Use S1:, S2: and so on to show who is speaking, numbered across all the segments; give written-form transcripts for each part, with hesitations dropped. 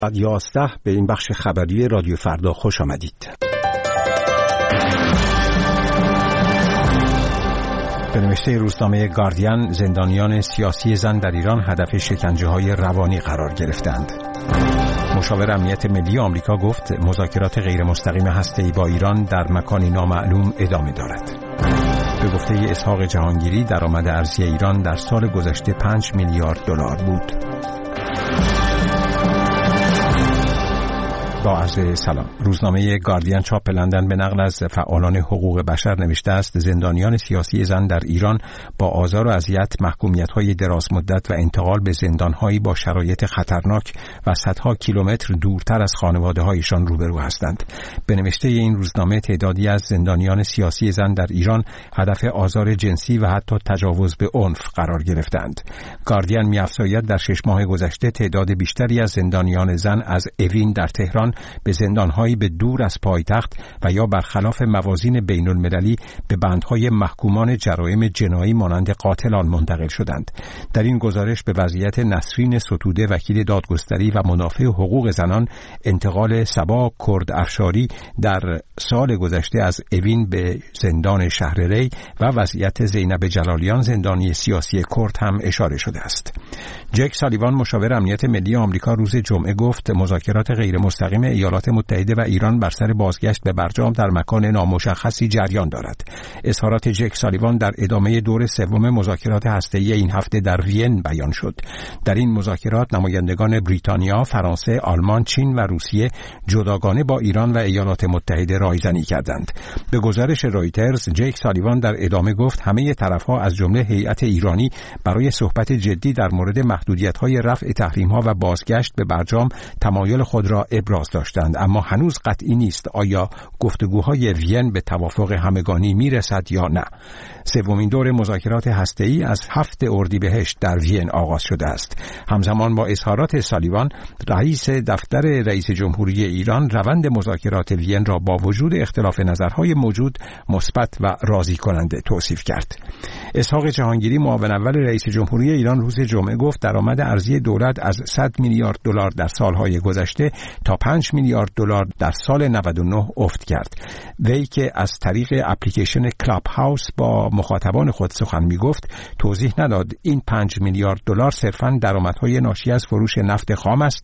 S1: بعد 11 به این بخش خبری رادیو فردا خوش آمدید. به نوشته روزنامه گاردین، زندانیان سیاسی زن در ایران هدف شکنجه‌های روانی قرار گرفتند. مشاور امنیت ملی آمریکا گفت مذاکرات غیر مستقیم هسته‌ای با ایران در مکانی نامعلوم ادامه دارد. به گفته اسحاق جهانگیری، درآمد ارزی ایران در سال گذشته 5 میلیارد دلار بود. با عرض سلام. روزنامه گاردین چاپ لندن به نقل از فعالان حقوق بشر نوشته است زندانیان سیاسی زن در ایران با آزار و اذیت، محکومیت‌های دراز مدت و انتقال به زندان‌هایی با شرایط خطرناک و صدها کیلومتر دورتر از خانواده‌هایشان روبرو هستند. به نوشته این روزنامه تعدادی از زندانیان سیاسی زن در ایران هدف آزار جنسی و حتی تجاوز به عنف قرار گرفتند. گاردین می‌افزاید در 6 ماه گذشته تعداد بیشتری از زندانیان زن از اوین در تهران به زندان‌هایی به دور از پایتخت و یا برخلاف موازین بین‌المللی به بندهای محکومان جرایم جنایی مانند قاتلان منتقل شدند. در این گزارش به وضعیت نسرین ستوده، وکیل دادگستری و مدافع حقوق زنان، انتقال صبا کرد افشاری در سال گذشته از اوین به زندان شهر ری و وضعیت زینب جلالیان، زندانی سیاسی کرد هم اشاره شده است. جک سالیوان، مشاور امنیت ملی آمریکا، روز جمعه گفت مذاکرات غیر مستقیم ایالات متحده و ایران بر سر بازگشت به برجام در مکان نامشخصی جریان دارد. اظهارات جک سالیوان در ادامه دور سوم مذاکرات هسته‌ای این هفته در وین بیان شد. در این مذاکرات نمایندگان بریتانیا، فرانسه، آلمان، چین و روسیه جداگانه با ایران و ایالات متحده رایزنی کردند. به گزارش رویترز، جک سالیوان در ادامه گفت همه طرف‌ها از جمله هیئت ایرانی برای صحبت جدی در مورد محدودیت‌های رفع تحریم‌ها و بازگشت به برجام تمایل خود را ابراز داشتند، اما هنوز قطعی نیست آیا گفتگوهای وین به توافق همگانی میرسد یا نه. سومین دور مذاکرات هسته‌ای از 7 اردیبهشت در وین آغاز شده است. همزمان با اظهارات سالیوان، رئیس دفتر رئیس جمهوری ایران روند مذاکرات وین را با وجود اختلاف نظرهای موجود مثبت و راضی کننده توصیف کرد. اسحاق جهانگیری، معاون اول رئیس جمهوری ایران، روز جمعه گفت درآمد ارزی دولت از 100 میلیارد دلار در سالهای گذشته تا 5 میلیارد دلار در سال 99 افت کرد. وی که از طریق اپلیکیشن کلاب هاوس با مخاطبان خود سخن میگفت، توضیح نداد این 5 میلیارد دلار صرفاً درآمدهای ناشی از فروش نفت خام است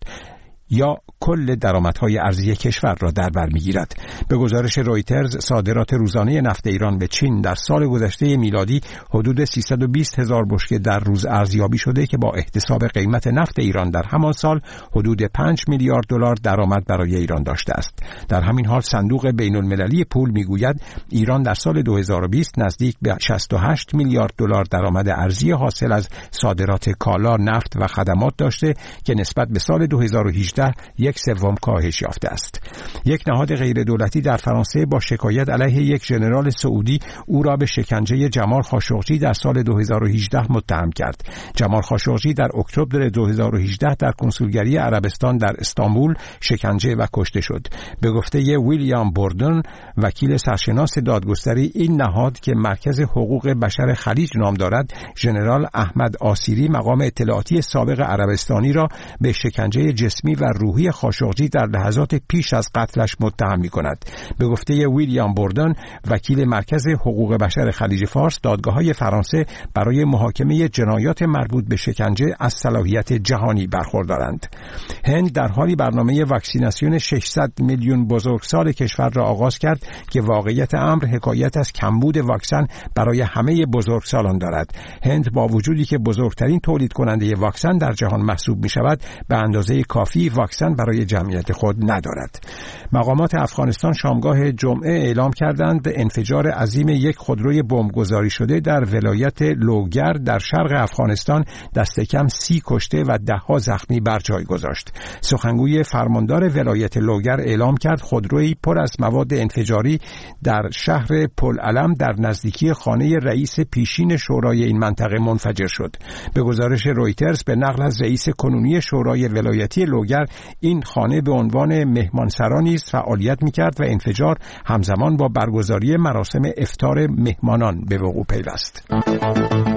S1: یا کل درآمدهای ارزی کشور را در بر میگیرد. به گزارش رویترز، صادرات روزانه نفت ایران به چین در سال گذشته میلادی حدود 320,000 بشکه در روز ارزیابی شده که با احتساب قیمت نفت ایران در همان سال حدود 5 میلیارد دلار درآمد برای ایران داشته است. در همین حال صندوق بین‌المللی پول میگوید ایران در سال 2020 نزدیک به 68 میلیارد دلار درآمد ارزی حاصل از صادرات کالا، نفت و خدمات داشته که نسبت به سال 2018 1/3 کاهش یافته است. یک نهاد غیر دولتی در فرانسه با شکایت علیه یک ژنرال سعودی او را به شکنجه جمال خاشقجی در سال 2018 متهم کرد. جمال خاشقجی در اکتبر 2018 در کنسولگری عربستان در استانبول شکنجه و کشته شد. به گفته ویلیام بوردن، وکیل سرشناس دادگستری، این نهاد که مرکز حقوق بشر خلیج نام دارد، ژنرال احمد آسیری، مقام اطلاعاتی سابق عربستانی را به شکنجه جسمی و روحی خاشقجی در لحظات پیش از قتلش متهم می‌کند. به گفته ویلیام بوردن، وکیل مرکز حقوق بشر خلیج فارس، دادگاه‌های فرانسه برای محاکمه جنایات مربوط به شکنجه از صلاحیت جهانی برخوردارند. هند در حالی برنامه واکسیناسیون 600 میلیون بزرگسال کشور را آغاز کرد که واقعیت امر حکایت از کمبود واکسن برای همه بزرگسالان دارد. هند با وجودی که بزرگترین تولید کننده واکسن در جهان محسوب می‌شود، به اندازه کافی واکسن برای جمعیت خود ندارد. مقامات افغانستان شامگاه جمعه اعلام کردند انفجار عظیم یک خودروی بمبگذاری شده در ولایت لوگر در شرق افغانستان دست کم 30 کشته و 10 زخمی بر جای گذاشت. سخنگوی فرماندار ولایت لوگر اعلام کرد خودرویی پر از مواد انفجاری در شهر پلعلم در نزدیکی خانه رئیس پیشین شورای این منطقه منفجر شد. به گزارش رویترز، به نقل از رئیس کنونی شورای ولایتی لوگر، این خانه به عنوان مهمانسرانی است فعالیت می‌کرد و انفجار همزمان با برگزاری مراسم افطار مهمانان به وقوع پیوست.